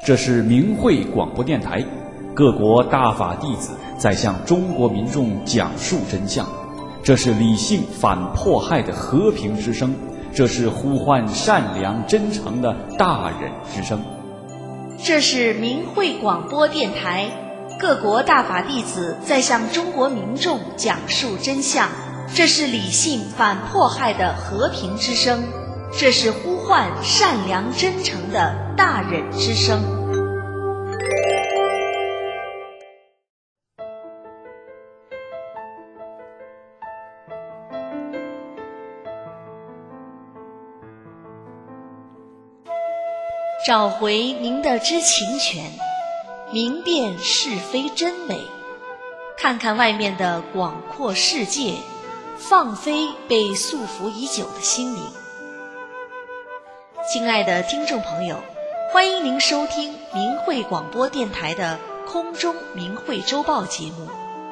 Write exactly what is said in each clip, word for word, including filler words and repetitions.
这是明慧广播电台，各国大法弟子在向中国民众讲述真相。这是理性反迫害的和平之声，这是呼唤善良真诚的大忍之声。 这是明慧广播电台，各国大法弟子在向中国民众讲述真相。这是理性反迫害的和平之声，这是呼唤善良真诚的大忍之声。找回您的知情权，明辨是非真伪，看看外面的广阔世界，放飞被束缚已久的心灵。亲爱的听众朋友，欢迎您收听明慧广播电台的空中明慧周报节目。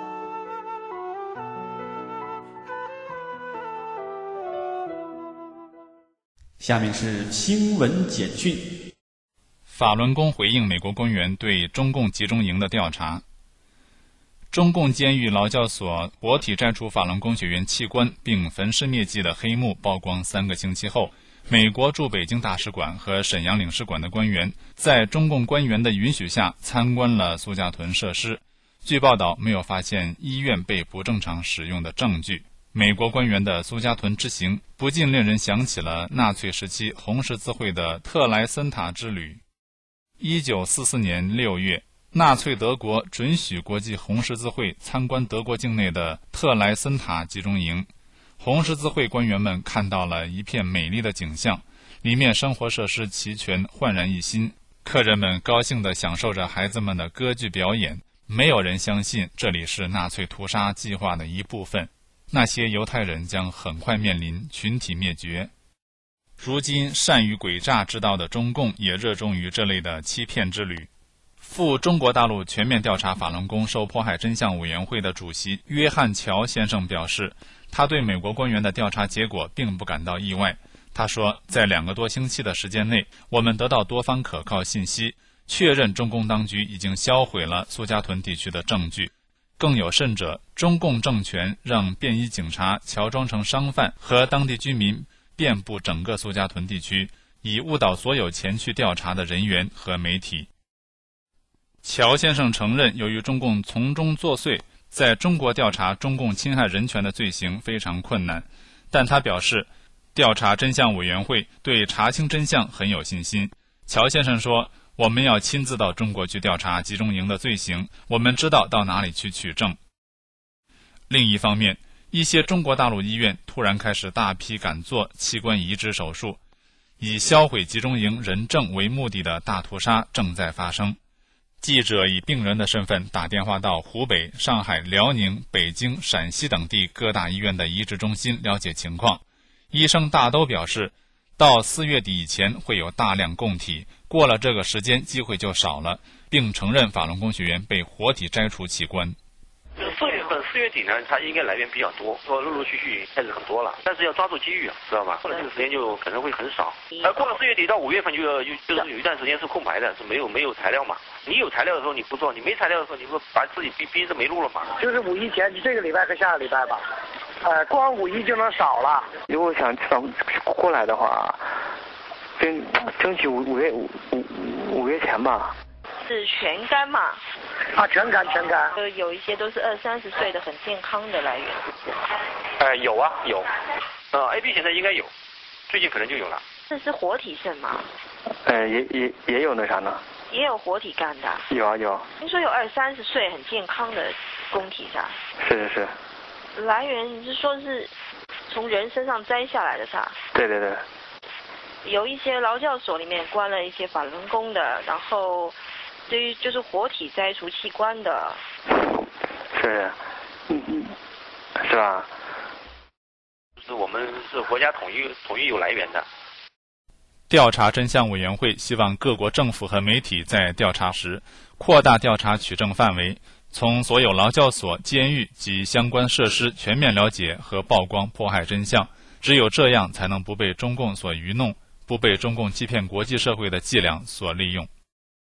下面是新闻简讯。 法轮功回应美国官员对中共集中营的调查。中共监狱劳教所活体摘除法轮功学员器官并焚尸灭迹的黑幕曝光三个星期后，美国驻北京大使馆和沈阳领事馆的官员在中共官员的允许下参观了苏家屯设施。据报道，没有发现医院被不正常使用的证据。美国官员的苏家屯之行不禁令人想起了纳粹时期红十字会的特莱森塔之旅。一九四四年六月，纳粹德国准许国际红十字会参观德国境内的特莱森塔集中营。红十字会官员们看到了一片美丽的景象，里面生活设施齐全，焕然一新。客人们高兴地享受着孩子们的歌剧表演，没有人相信这里是纳粹屠杀计划的一部分。那些犹太人将很快面临群体灭绝。如今善于诡诈之道的中共也热衷于这类的欺骗之旅。赴中国大陆全面调查法轮功受迫害真相委员会的主席约翰乔先生表示，他对美国官员的调查结果并不感到意外。他说，在两个多星期的时间内，我们得到多方可靠信息，确认中共当局已经销毁了苏家屯地区的证据。更有甚者，中共政权让便衣警察乔装成商贩和当地居民遍布整个苏家屯地区，以误导所有前去调查的人员和媒体。乔先生承认，由于中共从中作祟，在中国调查中共侵害人权的罪行非常困难，但他表示，调查真相委员会对查清真相很有信心。乔先生说，我们要亲自到中国去调查集中营的罪行，我们知道到哪里去取证。另一方面，一些中国大陆医院突然开始大批赶做器官移植手术，以销毁集中营人证为目的的大屠杀正在发生。记者以病人的身份打电话到湖北、上海、辽宁、北京、陕西等地各大医院的移植中心了解情况。医生大都表示，到四月底以前会有大量供体，过了这个时间机会就少了，并承认法轮功学员被活体摘除器官。 四月份、四月底呢，它应该来源比较多，说陆陆续续开始很多了，但是要抓住机遇啊，知道吗？过了这个时间就可能会很少。而过了四月底到五月份就要就就是有一段时间是空白的，是没有没有材料嘛。你有材料的时候你不做，你没材料的时候你不把自己逼逼着没路了嘛？ 就是五一前，这个礼拜和下个礼拜吧，呃，过完五一就能少了。 如果想过来的话，争争取五五月五五五月前吧。 是全肝嘛？ 啊，全肝全肝。 呃，有一些都是二三十岁的很健康的来源。 呃，有啊有，呃 ，A B 现在应该有，最近可能就有了。 这是活体肾吗？ 呃，也也也有那啥呢？ 也有活体肝的。 有啊有。 听说有二三十岁很健康的供体噻。 是是是。 来源你是说是从人身上摘下来的噻？ 对对对。 有一些劳教所里面关了一些法轮功的，然后对于就是活体摘除器官的。 是，嗯嗯，是吧？ 就是我们是国家统一统一有来源的。 调查真相委员会希望各国政府和媒体在调查时扩大调查取证范围，从所有劳教所、监狱及相关设施全面了解和曝光迫害真相。只有这样才能不被中共所愚弄，不被中共欺骗国际社会的伎俩所利用。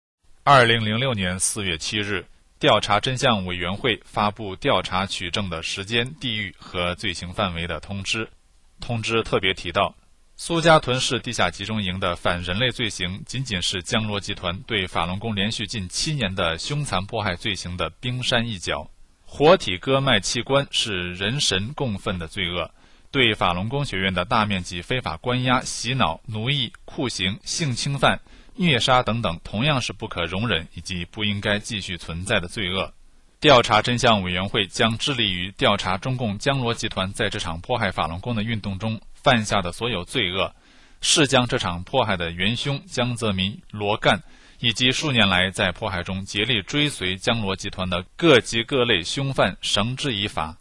二零零六年四月七日，调查真相委员会发布调查取证的时间、地域和罪行范围的通知。通知特别提到，苏家屯市地下集中营的反人类罪行仅仅是江罗集团对法轮功连续近七年的凶残迫害罪行的冰山一角。活体割脉器官是人神共愤的罪恶，对法轮功学院的大面积非法关押、洗脑、奴役、酷刑、性侵犯、虐杀等等同样是不可容忍以及不应该继续存在的罪恶。调查真相委员会将致力于调查中共江罗集团在这场迫害法轮功的运动中犯下的所有罪恶，是将这场迫害的元凶江泽民、罗干以及数年来在迫害中竭力追随江罗集团的各级各类凶犯绳之以法。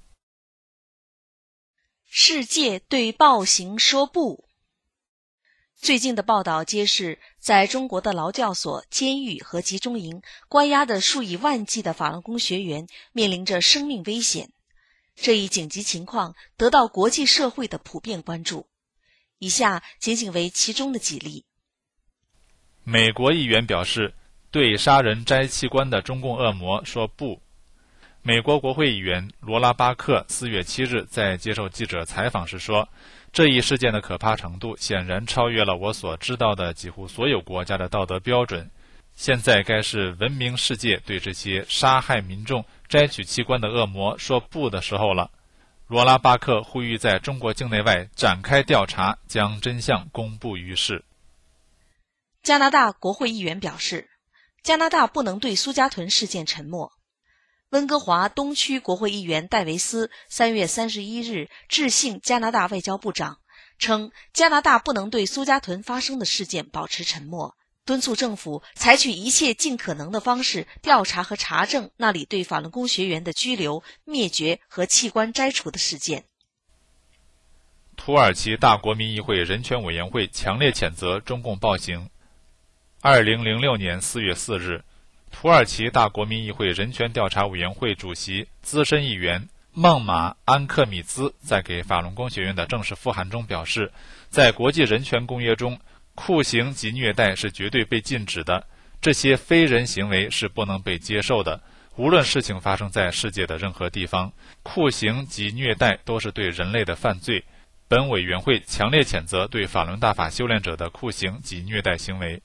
世界对暴行说不。最近的报道揭示，在中国的劳教所、监狱和集中营关押的数以万计的法轮功学员面临着生命危险。这一紧急情况得到国际社会的普遍关注。以下仅仅为其中的几例。 美国议员表示，对杀人摘器官的中共恶魔说不。美国国会议员罗拉巴克四月七日在接受记者采访时说，这一事件的可怕程度显然超越了我所知道的几乎所有国家的道德标准。现在该是文明世界对这些杀害民众、摘取器官的恶魔说不的时候了。罗拉巴克呼吁在中国境内外展开调查，将真相公布于世。 加拿大国会议员表示，加拿大不能对苏家屯事件沉默。温哥华东区国会议员戴维斯三月三十一日致信加拿大外交部长，称加拿大不能对苏家屯发生的事件保持沉默，敦促政府采取一切尽可能的方式调查和查证那里对法轮功学员的拘留、灭绝和器官摘除的事件。 土耳其大国民议会人权委员会强烈谴责中共暴行。二零零六年四月四日，土耳其大国民议会人权调查委员会主席、资深议员孟马安克米兹在给法轮功学院的正式复函中表示，在国际人权公约中，酷刑及虐待是绝对被禁止的，这些非人行为是不能被接受的。无论事情发生在世界的任何地方，酷刑及虐待都是对人类的犯罪。本委员会强烈谴责对法轮大法修炼者的酷刑及虐待行为。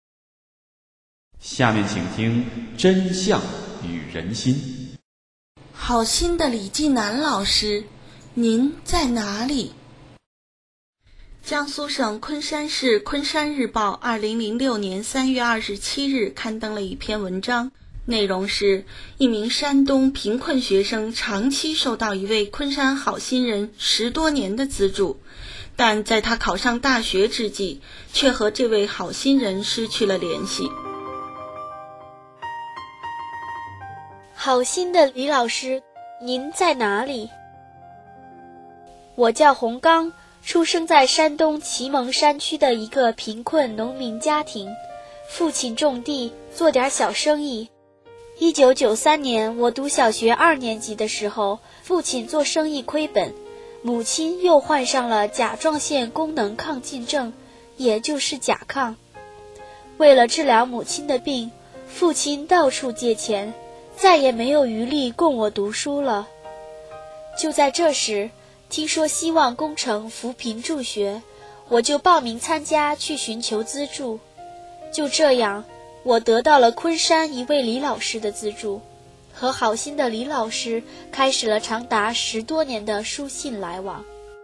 下面请听真相与人心。 好心的李继南老师，您在哪里？江苏省昆山市昆山日报二零零六年三月二十七日刊登了一篇文章，内容是一名山东贫困学生长期受到一位昆山好心人十多年的资助，但在他考上大学之际，却和这位好心人失去了联系。 好心的李老师，您在哪里？我叫洪刚，出生在山东祁蒙山区的一个贫困农民家庭，父亲种地，做点小生意。一九九三年，我读小学二年级的时候，父亲做生意亏本，母亲又患上了甲状腺功能亢进症，也就是甲亢。为了治疗母亲的病，父亲到处借钱，再也没有余力供我读书了。就在这时，听说希望工程扶贫助学，我就报名参加去寻求资助。就这样，我得到了昆山一位李老师的资助，和好心的李老师开始了长达十多年的书信来往。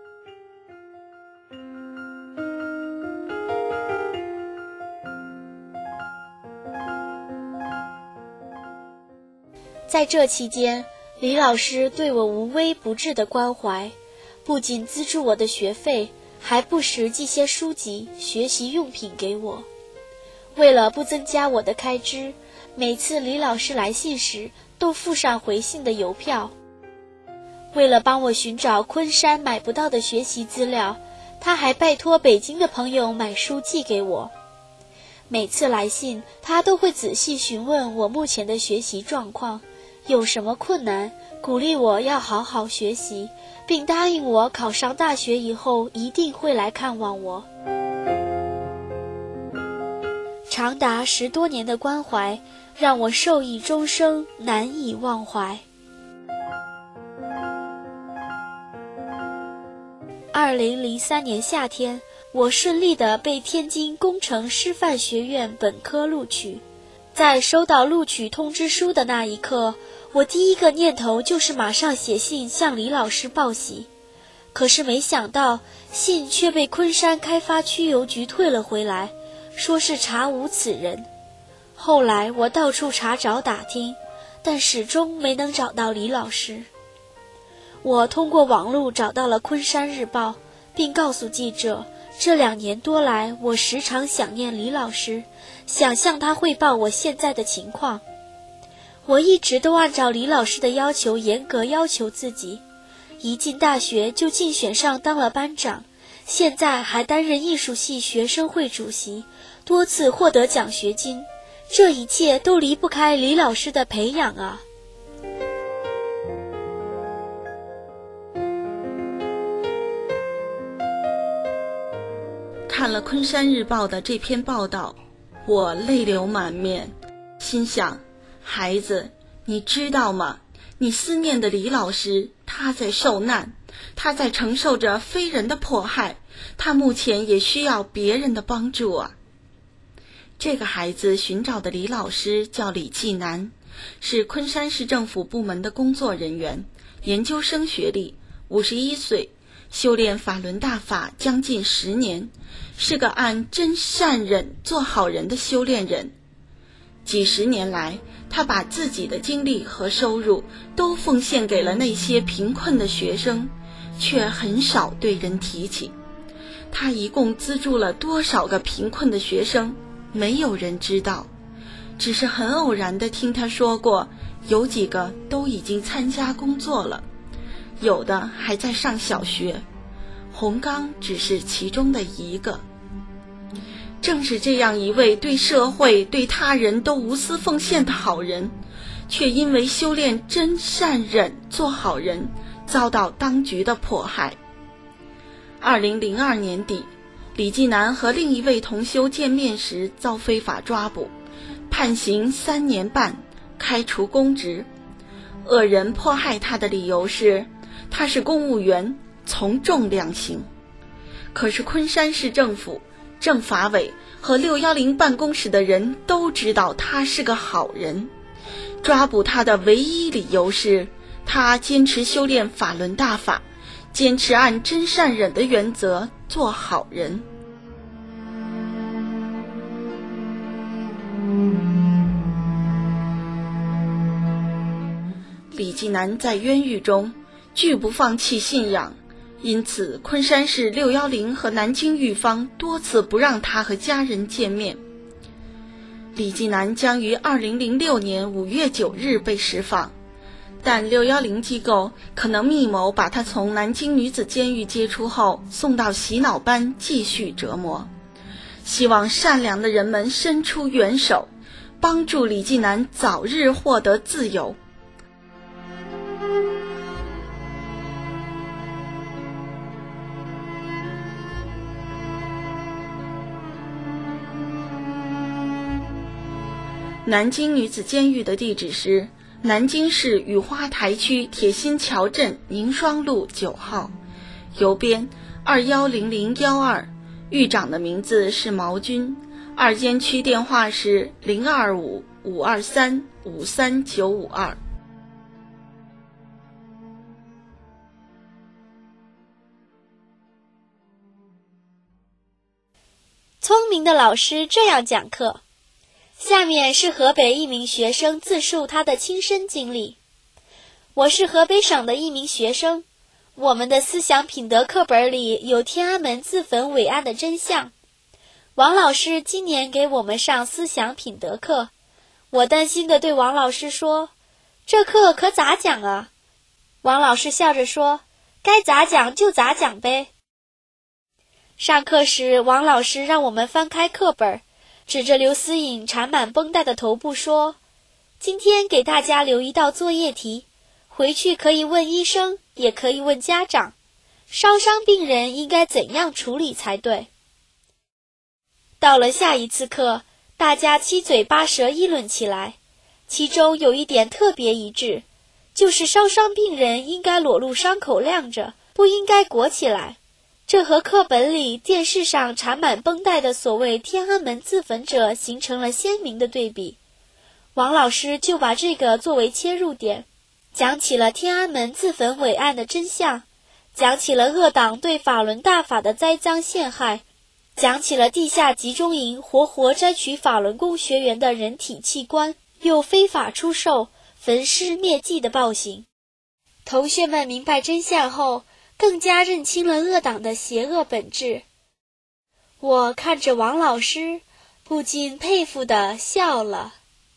在这期间，李老师对我无微不至的关怀，不仅资助我的学费，还不时寄些书籍、学习用品给我。为了不增加我的开支，每次李老师来信时都附上回信的邮票。为了帮我寻找昆山买不到的学习资料，他还拜托北京的朋友买书寄给我。每次来信，他都会仔细询问我目前的学习状况，有什么困难，鼓励我要好好学习，并答应我考上大学以后一定会来看望我。 长达十多年的关怀，让我受益终生，难以忘怀。二零零三年夏天，我顺利地被天津工程师范学院本科录取。在收到录取通知书的那一刻，我第一个念头就是马上写信向李老师报喜。可是没想到，信却被昆山开发区邮局退了回来，说是查无此人。后来我到处查找打听，但始终没能找到李老师。我通过网络找到了昆山日报，并告诉记者，这两年多来，我时常想念李老师，想向他汇报我现在的情况。我一直都按照李老师的要求严格要求自己，一进大学就竞选上当了班长，现在还担任艺术系学生会主席，多次获得奖学金，这一切都离不开李老师的培养啊。 看了昆山日报的这篇报道，我泪流满面，心想，孩子，你知道吗？你思念的李老师，他在受难，他在承受着非人的迫害，他目前也需要别人的帮助啊。这个孩子寻找的李老师叫李继南，是昆山市政府部门的工作人员，研究生学历，五十一岁，修炼法轮大法将近十年，是个按真善忍做好人的修炼人。几十年来，他把自己的精力和收入都奉献给了那些贫困的学生，却很少对人提起。他一共资助了多少个贫困的学生，没有人知道，只是很偶然地听他说过，有几个都已经参加工作了，有的还在上小学，洪刚只是其中的一个。正是这样一位对社会对他人都无私奉献的好人，却因为修炼真善忍做好人，遭到当局的迫害。二零零二年底，李继南和另一位同修见面时遭非法抓捕，判刑三年半，开除公职。恶人迫害他的理由是他是公务员，从重量刑。可是昆山市政府、政法委和六一零办公室的人都知道他是个好人，抓捕他的唯一理由是他坚持修炼法轮大法，坚持按真善忍的原则做好人。李继南在冤狱中拒不放弃信仰，因此昆山市六一零和南京狱方多次不让他和家人见面。李继南将于二零零六年五月九日被释放，但六一零机构可能密谋把他从南京女子监狱接出后送到洗脑班继续折磨，希望善良的人们伸出援手，帮助李继南早日获得自由。南京女子监狱的地址是南京市雨花台区铁心桥镇宁双路九号，邮编二一零零一二，狱长的名字是毛军，二监区电话是零二五五二三五三九五二。 聪明的老师这样讲课。下面是河北一名学生自述他的亲身经历。我是河北省的一名学生，我们的思想品德课本里有天安门自焚伟案的真相。王老师今年给我们上思想品德课，我担心地对王老师说，这课可咋讲啊？王老师笑着说，该咋讲就咋讲呗。上课时，王老师让我们翻开课本，指着刘思颖缠满绷带的头部说，今天给大家留一道作业题，回去可以问医生，也可以问家长，烧伤病人应该怎样处理才对。到了下一次课， 大家七嘴八舌议论起来，其中有一点特别一致，就是烧伤病人应该裸露伤口晾着，不应该裹起来。这和课本里、电视上缠满绷带的所谓天安门自焚者形成了鲜明的对比。王老师就把这个作为切入点，讲起了天安门自焚伪案的真相，讲起了恶党对法轮大法的栽赃陷害，讲起了地下集中营活活摘取法轮功学员的人体器官，又非法出售、焚尸灭迹的暴行。同学们明白真相后，更加认清了恶党的邪恶本质。我看着王老师，不禁佩服地笑了。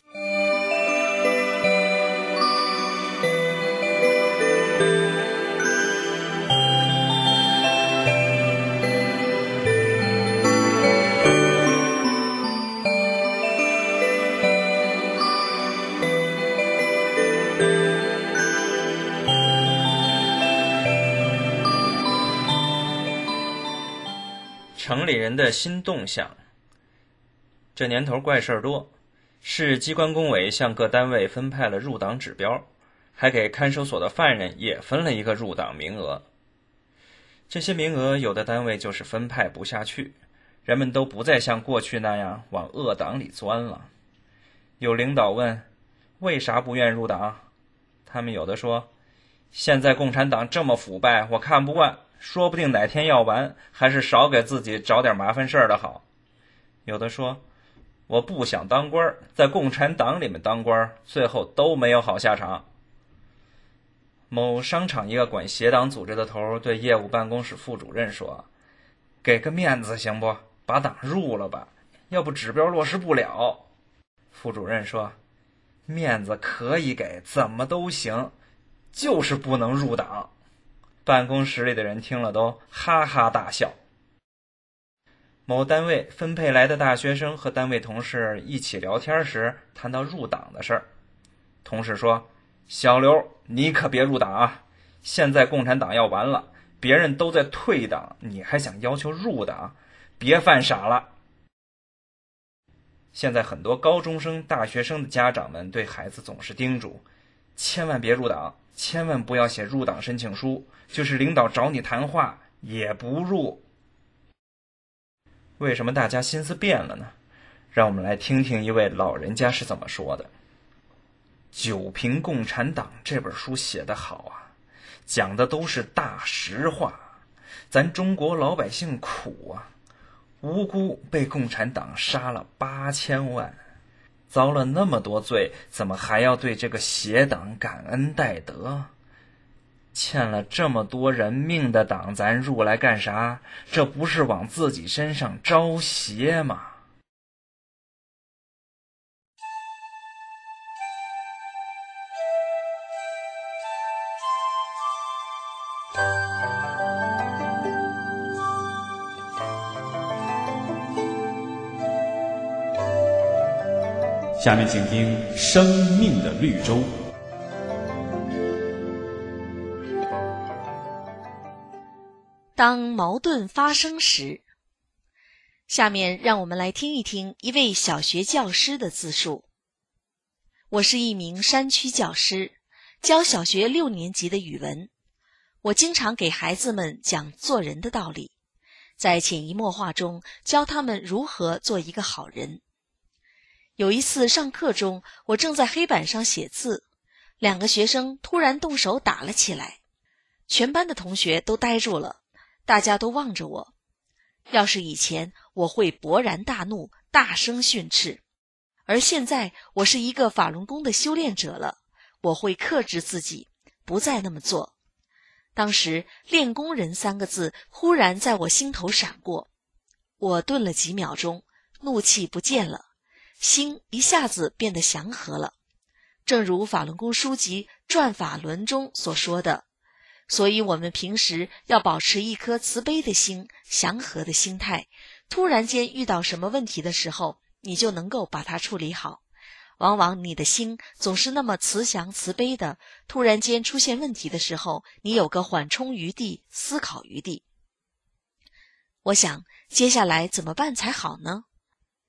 城里人的新动向。这年头怪事儿多，市机关工委向各单位分派了入党指标，还给看守所的犯人也分了一个入党名额。这些名额有的单位就是分派不下去，人们都不再像过去那样往恶党里钻了。有领导问，为啥不愿入党？他们有的说，现在共产党这么腐败，我看不惯，说不定哪天要完，还是少给自己找点麻烦事儿的好。有的说，我不想当官，在共产党里面当官，最后都没有好下场。某商场一个管协党组织的头对业务办公室副主任说，给个面子行不？把党入了吧，要不指标落实不了。副主任说，面子可以给，怎么都行，就是不能入党。办公室里的人听了都哈哈大笑。某单位分配来的大学生和单位同事一起聊天时，谈到入党的事儿。同事说，小刘，你可别入党啊，现在共产党要完了，别人都在退党，你还想要求入党，别犯傻了。现在很多高中生、大学生的家长们对孩子总是叮嘱，千万别入党，千万不要写入党申请书，就是领导找你谈话也不入。为什么大家心思变了呢？让我们来听听一位老人家是怎么说的。九评共产党这本书写得好啊，讲的都是大实话。咱中国老百姓苦啊，无辜被共产党杀了八千万，遭了那么多罪，怎么还要对这个邪党感恩戴德？欠了这么多人命的党，咱入来干啥？这不是往自己身上招邪吗？ 下面请听《生命的绿洲》。 当矛盾发生时，下面让我们来听一听一位小学教师的自述。我是一名山区教师，教小学六年级的语文。我经常给孩子们讲做人的道理，在潜移默化中教他们如何做一个好人。有一次上课中，我正在黑板上写字，两个学生突然动手打了起来，全班的同学都呆住了，大家都望着我。要是以前，我会勃然大怒，大声训斥，而现在我是一个法轮功的修炼者了，我会克制自己，不再那么做。当时练功人三个字忽然在我心头闪过，我顿了几秒钟，怒气不见了，心一下子变得祥和了。正如法轮功书籍《转法轮》中所说的，所以我们平时要保持一颗慈悲的心，祥和的心态，突然间遇到什么问题的时候，你就能够把它处理好。往往你的心总是那么慈祥慈悲的，突然间出现问题的时候，你有个缓冲余地，思考余地。我想接下来怎么办才好呢？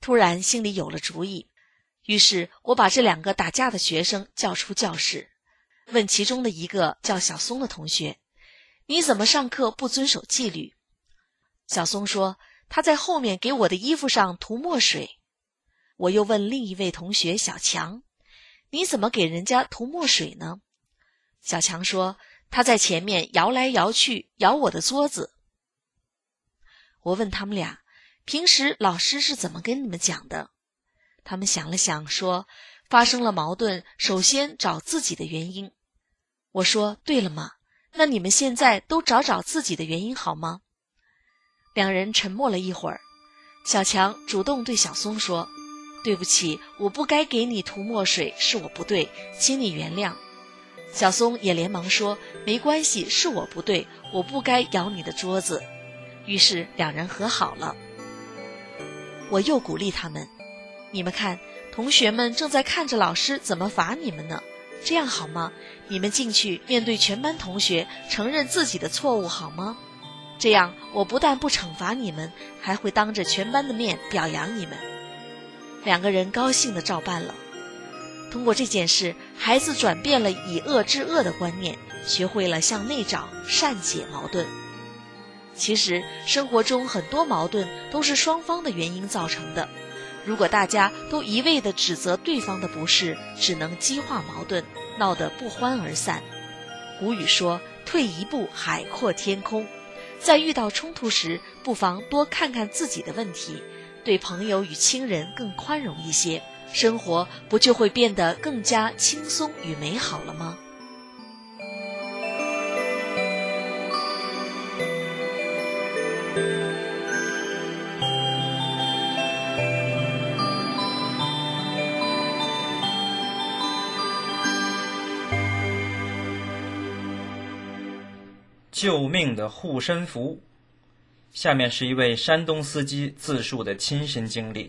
突然心里有了主意，于是我把这两个打架的学生叫出教室，问其中的一个叫小松的同学，你怎么上课不遵守纪律？小松说，他在后面给我的衣服上涂墨水。我又问另一位同学小强，你怎么给人家涂墨水呢？小强说，他在前面摇来摇去，摇我的桌子。我问他们俩，平时老师是怎么跟你们讲的？他们想了想说，发生了矛盾，首先找自己的原因。我说，对了嘛，那你们现在都找找自己的原因好吗？两人沉默了一会儿，小强主动对小松说，对不起，我不该给你涂墨水，是我不对，请你原谅。小松也连忙说，没关系，是我不对，我不该摇你的桌子。于是两人和好了。我又鼓励他们，你们看，同学们正在看着老师怎么罚你们呢，这样好吗？你们进去面对全班同学承认自己的错误好吗？这样我不但不惩罚你们，还会当着全班的面表扬你们。两个人高兴地照办了。通过这件事，孩子转变了以恶制恶的观念，学会了向内找，善解矛盾。其实生活中很多矛盾都是双方的原因造成的，如果大家都一味地指责对方的不是，只能激化矛盾，闹得不欢而散。古语说，退一步海阔天空。在遇到冲突时，不妨多看看自己的问题，对朋友与亲人更宽容一些，生活不就会变得更加轻松与美好了吗？ 救命的护身符。下面是一位山东司机自述的亲身经历。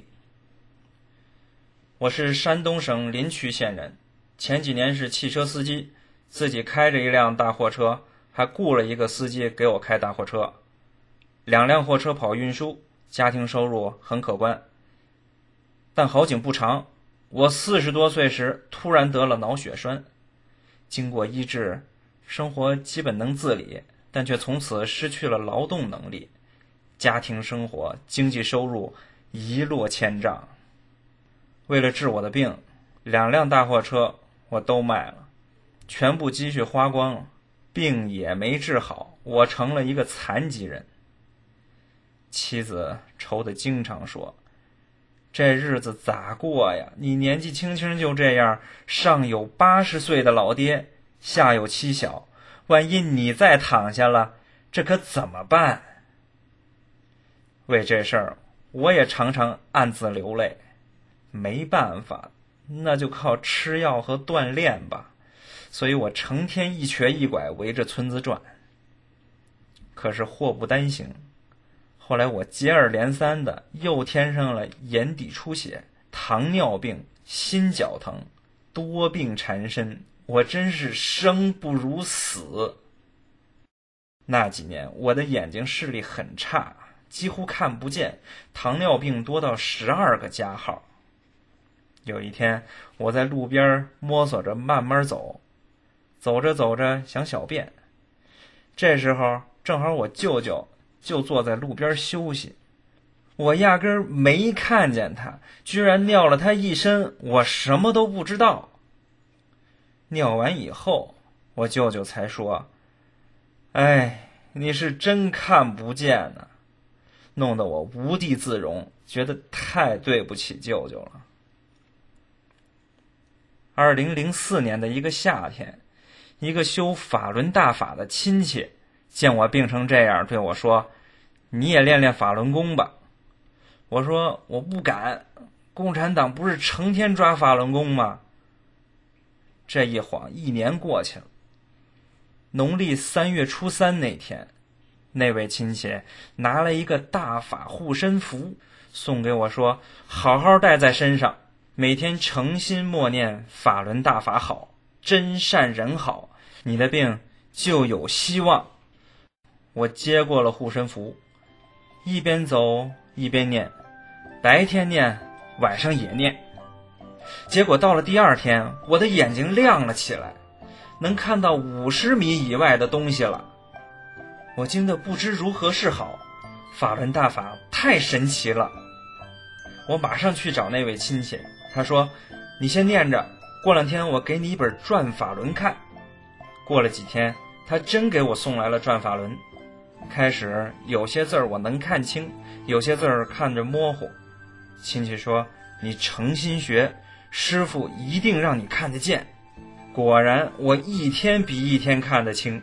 我是山东省临朐县人，前几年是汽车司机，自己开着一辆大货车，还雇了一个司机给我开大货车，两辆货车跑运输，家庭收入很可观。但好景不长，我四十多岁时突然得了脑血栓，经过医治，生活基本能自理，但却从此失去了劳动能力，家庭生活、经济收入一落千丈。为了治我的病，两辆大货车我都卖了，全部积蓄花光了，病也没治好，我成了一个残疾人。妻子愁得经常说，这日子咋过呀？你年纪轻轻就这样，上有八十岁的老爹，下有妻小，万一你再躺下了，这可怎么办？为这事儿，我也常常暗自流泪。没办法，那就靠吃药和锻炼吧。所以我成天一瘸一拐围着村子转。可是祸不单行，后来我接二连三的又添上了眼底出血、糖尿病、心绞疼，多病缠身，我真是生不如死。那几年我的眼睛视力很差，几乎看不见，糖尿病多到十二个加号。有一天我在路边摸索着慢慢走，走着走着想小便，这时候正好我舅舅就坐在路边休息，我压根儿没看见他，居然尿了他一身，我什么都不知道。尿完以后，我舅舅才说，哎，你是真看不见呢，弄得我无地自容，觉得太对不起舅舅了。二零零四年的一个夏天，一个修法轮大法的亲戚见我病成这样，对我说，你也练练法轮功吧。我说我不敢，共产党不是成天抓法轮功吗？这一晃一年过去了。农历三月初三那天，那位亲戚拿了一个大法护身符送给我，说好好带在身上，每天诚心默念法轮大法好，真善人好，你的病就有希望。我接过了护身符，一边走一边念，白天念晚上也念。结果到了第二天，我的眼睛亮了起来，能看到五十米以外的东西了。我惊得不知如何是好，法轮大法太神奇了。我马上去找那位亲戚，他说你先念着，过两天我给你一本转法轮看。过了几天，他真给我送来了转法轮。开始有些字儿我能看清，有些字儿看着模糊。亲戚说你诚心学，师父一定让你看得见。果然我一天比一天看得清。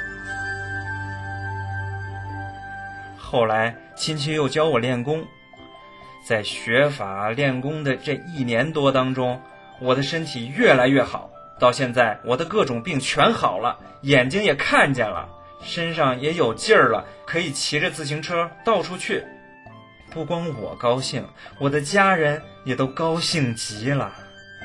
后来亲戚又教我练功，在学法练功的这一年多当中，我的身体越来越好，到现在我的各种病全好了，眼睛也看见了，身上也有劲儿了，可以骑着自行车到处去。不光我高兴，我的家人也都高兴极了。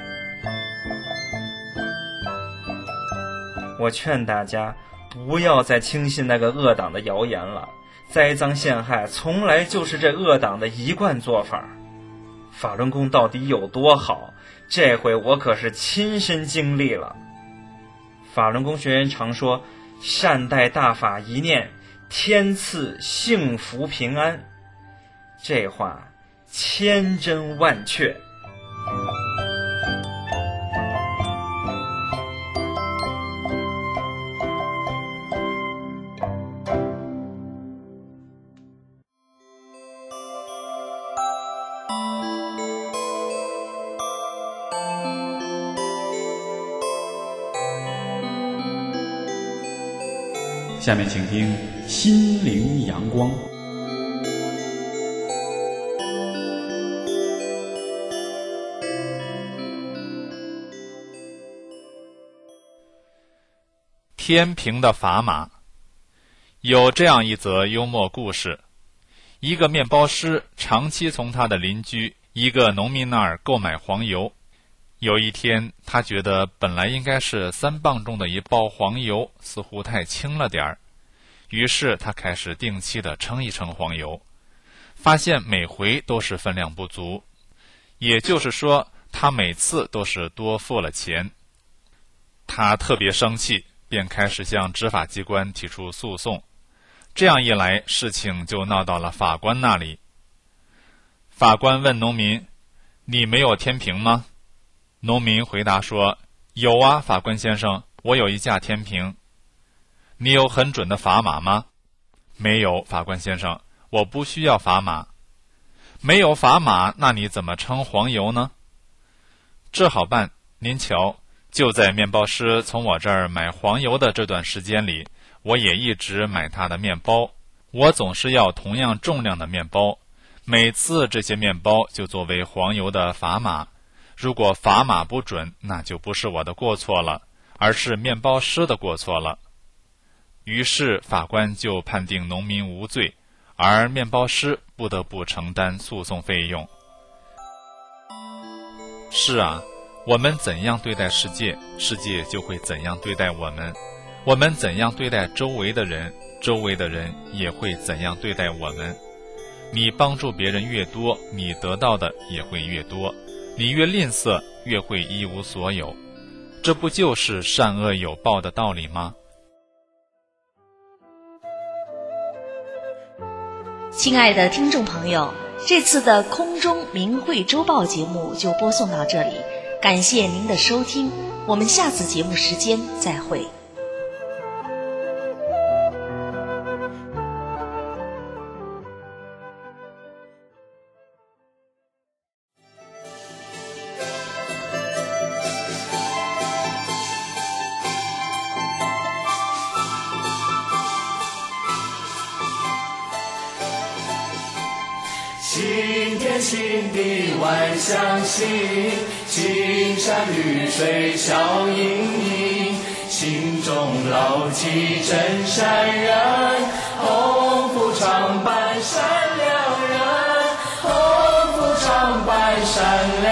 我劝大家不要再轻信那个恶党的谣言了，栽赃陷害从来就是这恶党的一贯做法。法轮功到底有多好，这回我可是亲身经历了。法轮功学员常说，善待大法一念，天赐幸福平安，这话千真万确。 下面请听心灵阳光。 天平的砝码。有这样一则幽默故事，一个面包师长期从他的邻居一个农民那儿购买黄油。有一天，他觉得本来应该是三磅重的一包黄油似乎太轻了点儿，于是他开始定期的称一称黄油，发现每回都是分量不足，也就是说他每次都是多付了钱。他特别生气，便开始向执法机关提出诉讼。这样一来，事情就闹到了法官那里。法官问农民：你没有天平吗？农民回答说：有啊，法官先生，我有一架天平。你有很准的砝码吗？没有，法官先生，我不需要砝码。没有砝码，那你怎么称黄油呢？这好办，您瞧，就在面包师从我这儿买黄油的这段时间里，我也一直买他的面包。我总是要同样重量的面包，每次这些面包就作为黄油的砝码。如果砝码不准，那就不是我的过错了，而是面包师的过错了。于是法官就判定农民无罪，而面包师不得不承担诉讼费用。是啊，我们怎样对待世界，世界就会怎样对待我们；我们怎样对待周围的人，周围的人也会怎样对待我们。你帮助别人越多，你得到的也会越多；你越吝啬，越会一无所有。这不就是善恶有报的道理吗？ 亲爱的听众朋友，这次的空中明慧周报节目就播送到这里，感谢您的收听，我们下次节目时间再会。 新天新地万象新，青山绿水笑盈盈，心中牢记真善人，鸿福长伴善良人，鸿福长伴善良人。